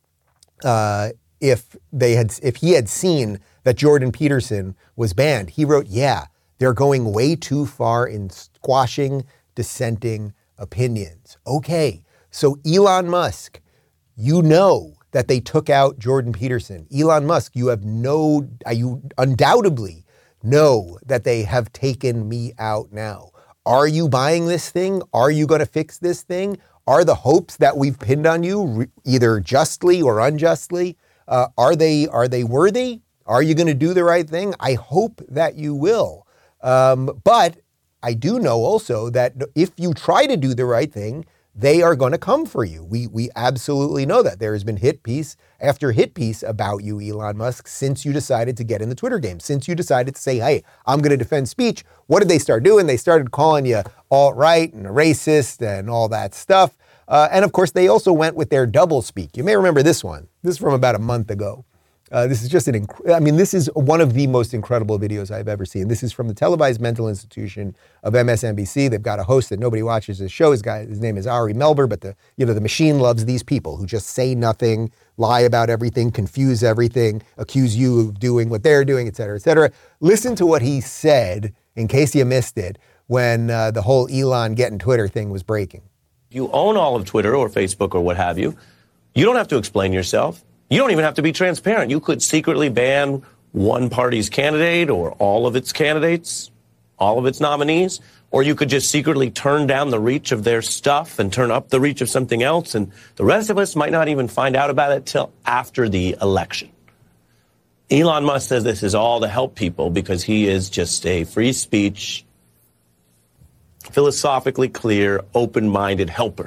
uh, if they had, if he had seen that Jordan Peterson was banned. He wrote, yeah, they're going way too far in squashing dissenting opinions. Okay, so Elon Musk, you know that they took out Jordan Peterson. Elon Musk, you have no, you undoubtedly know that they have taken me out now. Are you buying this thing? Are you going to fix this thing? Are the hopes that we've pinned on you, re- either justly or unjustly, uh, are they are they worthy? Are you going to do the right thing? I hope that you will. Um, but I do know also that if you try to do the right thing, they are going to come for you. We we absolutely know that. There has been hit piece after hit piece about you, Elon Musk, since you decided to get in the Twitter game, since you decided to say, hey, I'm going to defend speech. What did they start doing? They started calling you alt-right and a racist and all that stuff. Uh, and of course, they also went with their double speak. You may remember this one. This is from about a month ago. Uh, this is just an, inc- I mean, this is one of the most incredible videos I've ever seen. This is from the televised mental institution of M S N B C. They've got a host that nobody watches his show. His guy, his name is Ari Melber, but the, you know, the machine loves these people who just say nothing, lie about everything, confuse everything, accuse you of doing what they're doing, et cetera, et cetera. Listen to what he said, in case you missed it, when uh, the whole Elon getting Twitter thing was breaking. You own all of Twitter or Facebook or what have you. You don't have to explain yourself. You don't even have to be transparent. You could secretly ban one party's candidate or all of its candidates, all of its nominees, or you could just secretly turn down the reach of their stuff and turn up the reach of something else, and the rest of us might not even find out about it till after the election. Elon Musk says this is all to help people because he is just a free speech, philosophically clear, open-minded helper.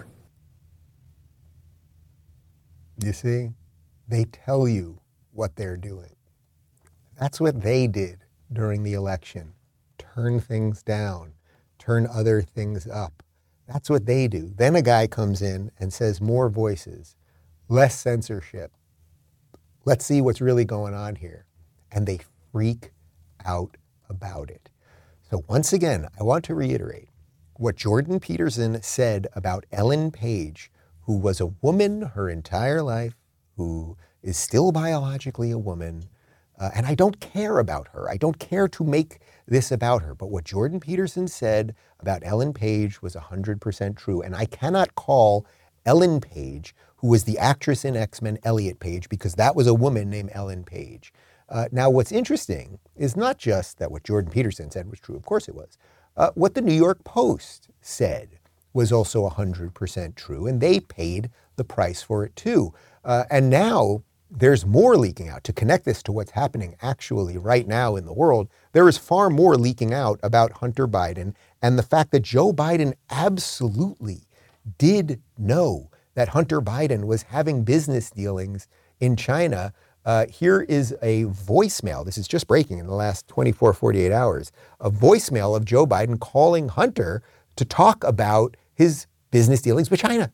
You see? They tell you what they're doing. That's what they did during the election. Turn things down, turn other things up. That's what they do. Then a guy comes in and says more voices, less censorship. Let's see what's really going on here. And they freak out about it. So once again, I want to reiterate what Jordan Peterson said about Ellen Page, who was a woman her entire life, who is still biologically a woman, uh, and I don't care about her. I don't care to make this about her. But what Jordan Peterson said about Ellen Page was one hundred percent true. And I cannot call Ellen Page, who was the actress in X-Men, Elliot Page, because that was a woman named Ellen Page. Uh, now, what's interesting is not just that what Jordan Peterson said was true. Of course it was. Uh, what the New York Post said was also one hundred percent true, and they paid the price for it too. Uh, and now there's more leaking out. To connect this to what's happening actually right now in the world, there is far more leaking out about Hunter Biden and the fact that Joe Biden absolutely did know that Hunter Biden was having business dealings in China. Uh, here is a voicemail. This is just breaking in the last twenty-four, forty-eight hours. A voicemail of Joe Biden calling Hunter to talk about his business dealings with China.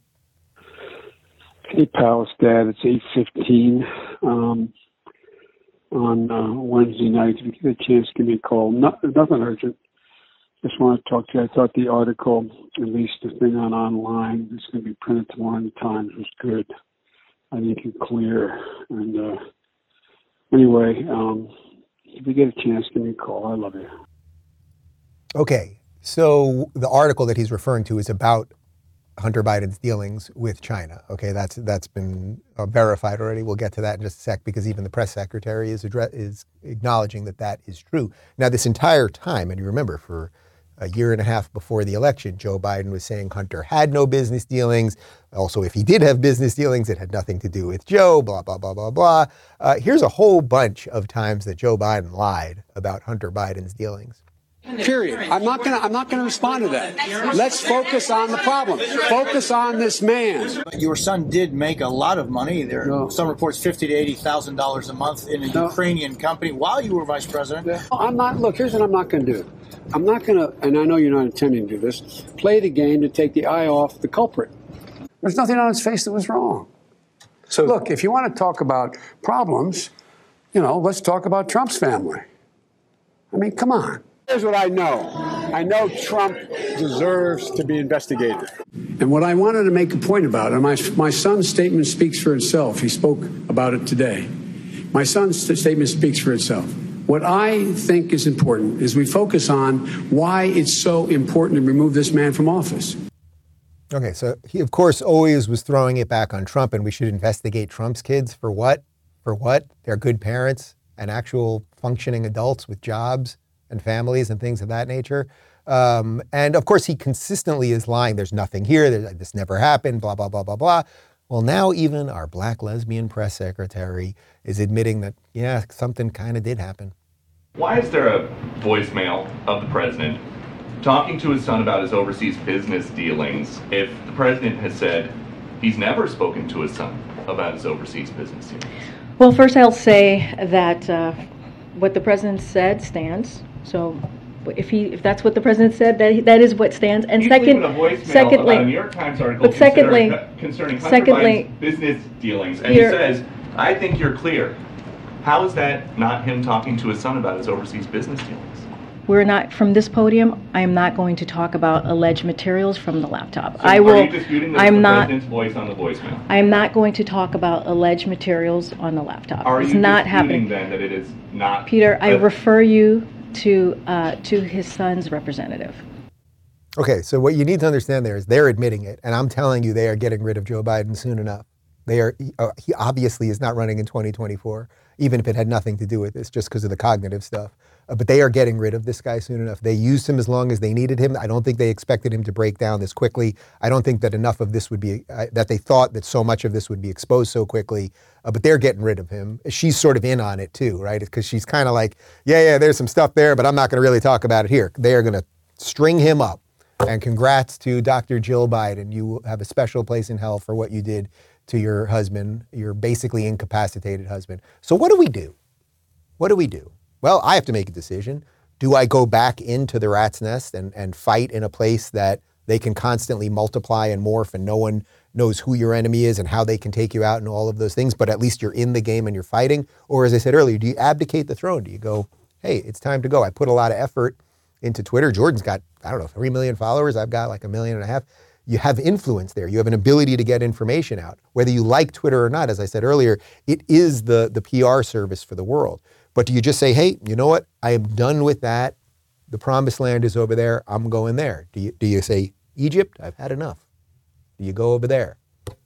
Hey, pal, it's Dad. It's eight fifteen um, on uh, Wednesday night. If you get a chance, give me a call. Not, nothing urgent. Just want to talk to you. I thought the article, at least the thing on online, that's going to be printed tomorrow in the Times, was good. I think it's clear. And uh, anyway, um, if you get a chance, give me a call. I love you. Okay, so the article that he's referring to is about Hunter Biden's dealings with China. Okay, that's that's been uh, verified already. We'll get to that in just a sec, because even the press secretary is address, is acknowledging that that is true. Now, this entire time, and you remember, for a year and a half before the election, Joe Biden was saying Hunter had no business dealings. Also, if he did have business dealings, it had nothing to do with Joe, blah, blah, blah, blah, blah. Uh, here's a whole bunch of times that Joe Biden lied about Hunter Biden's dealings. Period. I'm not gonna. I'm not gonna respond to that. Let's focus on the problem. Focus on this man. Your son did make a lot of money. There, no. Some reports fifty to eighty thousand dollars a month in a no. Ukrainian company while you were vice president. Yeah. I'm not. Look, here's what I'm not going to do. I'm not going to, and I know you're not intending to do this. Play the game to take the eye off the culprit. There's nothing on his face that was wrong. So look, if you want to talk about problems, you know, let's talk about Trump's family. I mean, come on. Here's what I know. I know Trump deserves to be investigated. And what I wanted to make a point about, and my, my son's statement speaks for itself. He spoke about it today. My son's statement speaks for itself. What I think is important is we focus on why it's so important to remove this man from office. Okay, so he, of course, always was throwing it back on Trump, and we should investigate Trump's kids for what? For what? They're good parents and actual functioning adults with jobs and families and things of that nature. Um, and of course, he consistently is lying. There's nothing here. There's, this never happened, blah, blah, blah, blah, blah. Well, now even our black lesbian press secretary is admitting that, yeah, something kind of did happen. Why is there a voicemail of the president talking to his son about his overseas business dealings if the president has said he's never spoken to his son about his overseas business dealings? Well, first I'll say that uh, what the president said stands. So if he, if that's what the president said, that that is what stands. And He's second, a voicemail secondly, about a New York Times article but secondly, concerning Hunter secondly, Biden's business dealings, and Peter, he says, "I think you're clear." How is that not him talking to his son about his overseas business dealings? We're not, from this podium, I am not going to talk about alleged materials from the laptop. So I are will, you disputing that I'm the not, president's voice on the voicemail? I am not going to talk about alleged materials on the laptop. Are It's you not disputing happening. then that it is not? Peter, I a- refer you to, uh, to his son's representative. Okay, so what you need to understand there is they're admitting it, and I'm telling you they are getting rid of Joe Biden soon enough. They are. Uh, he obviously is not running in twenty twenty-four, even if it had nothing to do with this, just because of the cognitive stuff. Uh, but they are getting rid of this guy soon enough. They used him as long as they needed him. I don't think they expected him to break down this quickly. I don't think that enough of this would be, uh, that they thought that so much of this would be exposed so quickly. Uh, but they're getting rid of him. She's sort of in on it too, right? Because she's kind of like, yeah, yeah, there's some stuff there, but I'm not going to really talk about it here. They are going to string him up. And congrats to Doctor Jill Biden. You have a special place in hell for what you did to your husband, your basically incapacitated husband. So what do we do? What do we do? Well, I have to make a decision. Do I go back into the rat's nest and, and fight in a place that they can constantly multiply and morph and no one knows who your enemy is and how they can take you out and all of those things, but at least you're in the game and you're fighting? Or as I said earlier, do you abdicate the throne? Do you go, hey, it's time to go. I put a lot of effort into Twitter. Jordan's got, I don't know, three million followers. I've got like a million and a half. You have influence there. You have an ability to get information out. Whether you like Twitter or not, as I said earlier, it is the, the P R service for the world. But do you just say, hey, you know what? I am done with that. The promised land is over there. I'm going there. Do you, do you say, Egypt, I've had enough? Do you go over there?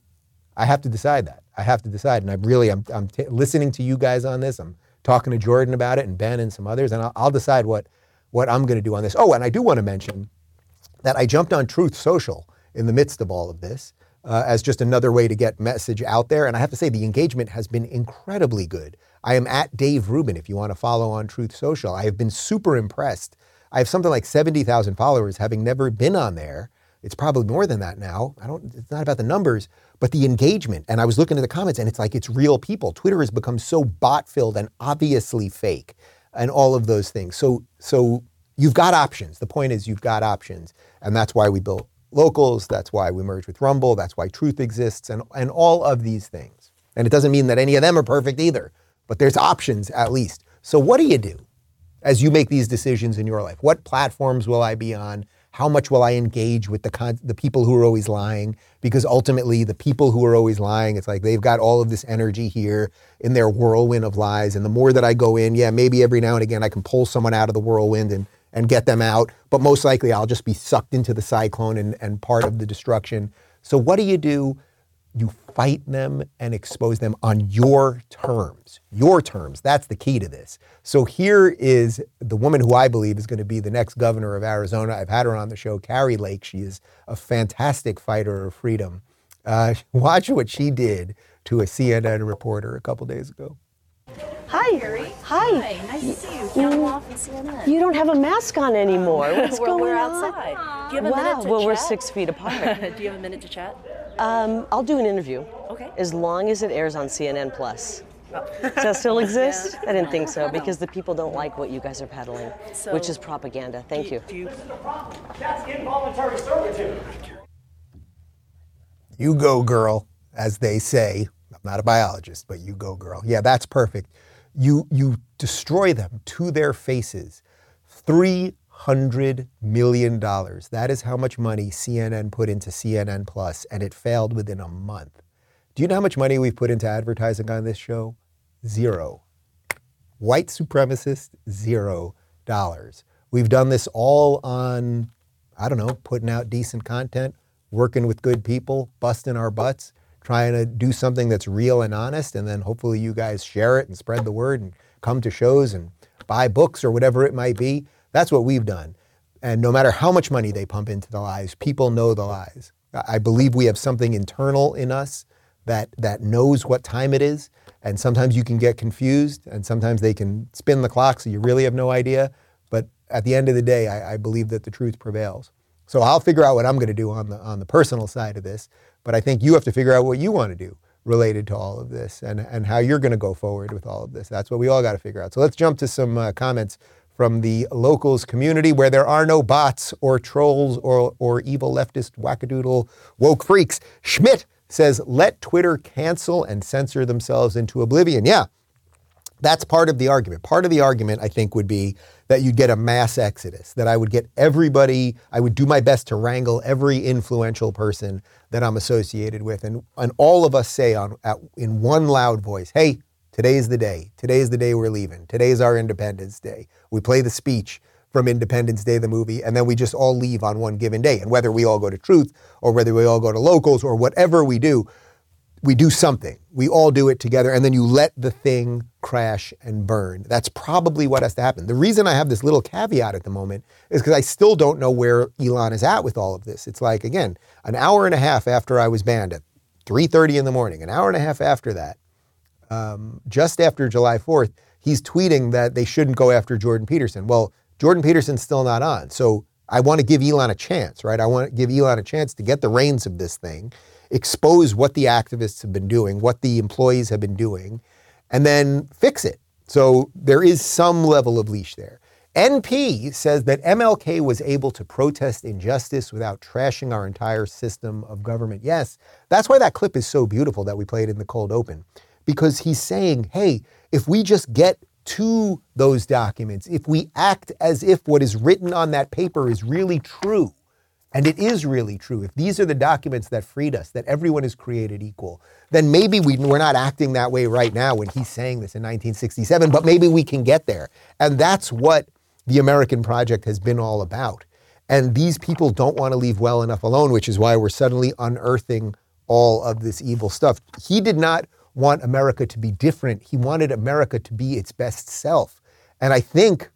I have to decide that. I have to decide. And I'm really, I'm, I'm t- listening to you guys on this. I'm talking to Jordan about it and Ben and some others, and I'll, I'll decide what, what I'm going to do on this. Oh, and I do want to mention that I jumped on Truth Social in the midst of all of this uh, as just another way to get message out there. And I have to say the engagement has been incredibly good. I am at Dave Rubin if you want to follow on Truth Social. I have been super impressed. I have something like seventy thousand followers, having never been on there. It's probably more than that now. I don't, it's not about the numbers, but the engagement. And I was looking at the comments and it's like, it's real people. Twitter has become so bot-filled and obviously fake and all of those things. So, so you've got options. The point is you've got options. And that's why we built Locals. That's why we merged with Rumble. That's why Truth exists and, and all of these things. And it doesn't mean that any of them are perfect either, but there's options at least. So what do you do as you make these decisions in your life? What platforms will I be on? How much will I engage with the con- the people who are always lying? Because ultimately the people who are always lying, it's like they've got all of this energy here in their whirlwind of lies. And the more that I go in, yeah, maybe every now and again I can pull someone out of the whirlwind and, and get them out. But most likely I'll just be sucked into the cyclone and, and part of the destruction. So what do you do? You fight them and expose them on your terms. Your terms. That's the key to this. So here is the woman who I believe is going to be the next governor of Arizona. I've had her on the show, Carrie Lake. She is a fantastic fighter of freedom. Uh, watch what she did to a C N N reporter a couple days ago. Hi. Hi. Hi. Nice to see you. Count off and C N N. You don't have a mask on anymore. What's we're, going we're on? outside. Do you have a wow. minute to well, chat? we're six feet apart. Do you have a minute to chat? Um, I'll do an interview. Okay. As long as it airs on C N N Plus. Oh. Does that still exist? Yeah. I didn't think so, because the people don't like what you guys are peddling, so, which is propaganda. Thank you. you. That's involuntary servitude. You go, girl, as they say. I'm not a biologist, but you go, girl. Yeah, that's perfect. You you destroy them to their faces. three hundred million dollars. That is how much money C N N put into C N N Plus, and it failed within a month. Do you know how much money we've put into advertising on this show? Zero. White supremacist, zero dollars. We've done this all on, I don't know, putting out decent content, working with good people, busting our butts, trying to do something that's real and honest, and then hopefully you guys share it and spread the word and come to shows and buy books or whatever it might be. That's what we've done. And no matter how much money they pump into the lies, people know the lies. I believe we have something internal in us that that knows what time it is. And sometimes you can get confused, and sometimes they can spin the clock so you really have no idea. But at the end of the day, I, I believe that the truth prevails. So I'll figure out what I'm going to do on the on the personal side of this. But I think you have to figure out what you want to do related to all of this, and, and how you're going to go forward with all of this. That's what we all got to figure out. So let's jump to some uh, comments from the Locals community, where there are no bots or trolls or, or evil leftist wackadoodle woke freaks. Schmidt says, let Twitter cancel and censor themselves into oblivion. Yeah, That's part of the argument. Part of the argument, I think, would be that you'd get a mass exodus, that I would get everybody, I would do my best to wrangle every influential person that I'm associated with. And, and all of us say on at, in one loud voice, hey, today's the day. Today's the day we're leaving. Today's our Independence Day. We play the speech from Independence Day, the movie, and then we just all leave on one given day. And whether we all go to Truth or whether we all go to Locals or whatever we do, we do something. We all do it together, and then you let the thing crash and burn. That's probably what has to happen. The reason I have this little caveat at the moment is because I still don't know where Elon is at with all of this. It's like, again, an hour and a half after I was banned at three thirty in the morning, an hour and a half after that, um, just after July fourth, he's tweeting that they shouldn't go after Jordan Peterson. Well, Jordan Peterson's still not on, so I want to give Elon a chance, right? I want to give Elon a chance to get the reins of this thing, expose what the activists have been doing, what the employees have been doing, and then fix it. So there is some level of leash there. N P says that M L K was able to protest injustice without trashing our entire system of government. Yes, that's why that clip is so beautiful that we played in the cold open, because he's saying, hey, if we just get to those documents, if we act as if what is written on that paper is really true, and it is really true, if these are the documents that freed us, that everyone is created equal, then maybe we, we're not acting that way right now when he's saying this in nineteen sixty-seven, but maybe we can get there. And that's what the American project has been all about. And these people don't want to leave well enough alone, which is why we're suddenly unearthing all of this evil stuff. He did not want America to be different. He wanted America to be its best self. And I think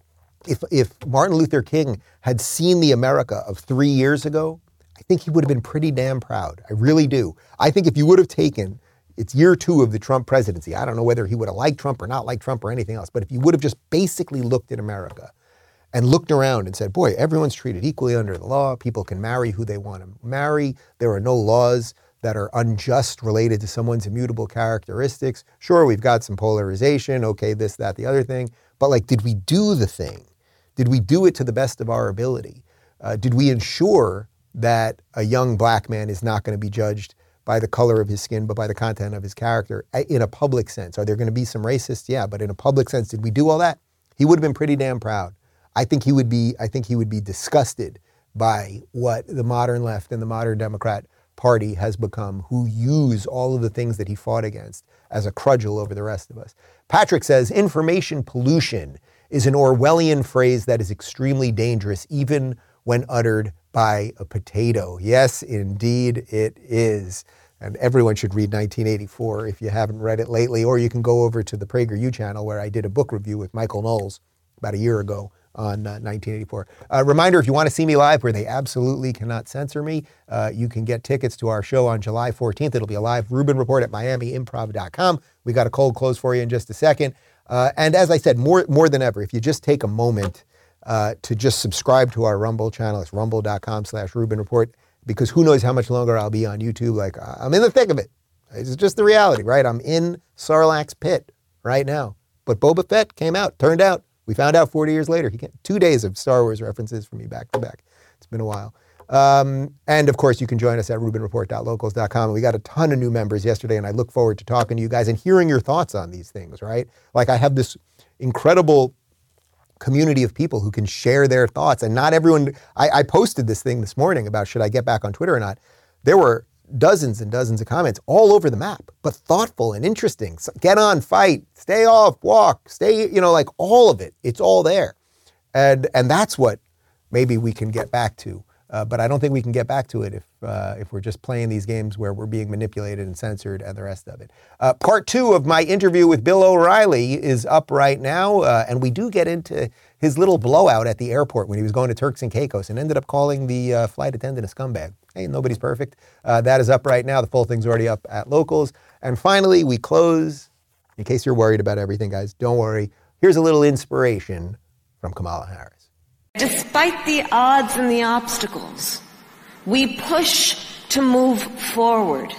if if Martin Luther King had seen the America of three years ago, I think he would have been pretty damn proud. I really do. I think if you would have taken, it's year two of the Trump presidency. I don't know whether he would have liked Trump or not liked Trump or anything else, but if you would have just basically looked at America and looked around and said, boy, everyone's treated equally under the law. People can marry who they want to marry. There are no laws that are unjust related to someone's immutable characteristics. Sure, we've got some polarization. Okay, this, that, the other thing. But like, did we do the thing? Did we do it to the best of our ability? Uh, did we ensure that a young black man is not going to be judged by the color of his skin, but by the content of his character in a public sense? Are there going to be some racists? Yeah, but in a public sense, did we do all that? He would have been pretty damn proud. I think he would be, I think he would be disgusted by what the modern left and the modern Democrat Party has become, who use all of the things that he fought against as a cudgel over the rest of us. Patrick says, information pollution is an Orwellian phrase that is extremely dangerous, even when uttered by a potato. Yes, indeed it is. And everyone should read nineteen eighty-four if you haven't read it lately, or you can go over to the PragerU channel where I did a book review with Michael Knowles about a year ago on uh, nineteen eighty-four. Uh, reminder, if you want to see me live where they absolutely cannot censor me, uh, you can get tickets to our show on July fourteenth. It'll be a live Rubin Report at Miami Improv dot com. We got a cold close for you in just a second. Uh, and as I said, more, more than ever, if you just take a moment uh, to just subscribe to our Rumble channel, it's rumble dot com slash Rubin Report, because who knows how much longer I'll be on YouTube. Like, I'm in the thick of it. It's just the reality, right? I'm in Sarlacc's pit right now. But Boba Fett came out, turned out, we found out forty years later. He can't, two days of Star Wars references from me back to back. It's been a while. Um, and of course, you can join us at rubin report dot locals dot com. We got a ton of new members yesterday, and I look forward to talking to you guys and hearing your thoughts on these things, right? Like, I have this incredible community of people who can share their thoughts, and not everyone, I, I posted this thing this morning about should I get back on Twitter or not. There were dozens and dozens of comments all over the map, but thoughtful and interesting. So get on, fight, stay off, walk, stay, you know, like all of it. It's all there. And and that's what maybe we can get back to. Uh, but I don't think we can get back to it if uh, if we're just playing these games where we're being manipulated and censored and the rest of it. Uh, part two of my interview with Bill O'Reilly is up right now, uh, and we do get into his little blowout at the airport when he was going to Turks and Caicos and ended up calling the uh, flight attendant a scumbag. Hey, nobody's perfect. Uh, that is up right now. The full thing's already up at Locals. And finally, we close, in case you're worried about everything, guys, don't worry. Here's a little inspiration from Kamala Harris. Despite the odds and the obstacles, we push to move forward,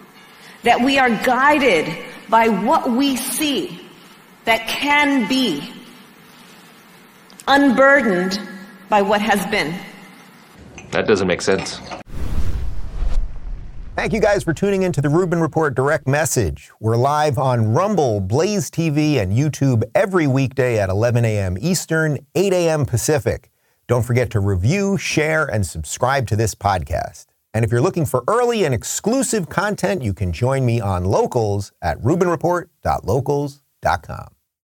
that we are guided by what we see that can be, unburdened by what has been. That doesn't make sense. Thank you guys for tuning into the Rubin Report Direct Message. We're live on Rumble, Blaze T V, and YouTube every weekday at eleven a.m. Eastern, eight a.m. Pacific. Don't forget to review, share, and subscribe to this podcast. And if you're looking for early and exclusive content, you can join me on Locals at rubin report dot locals dot com.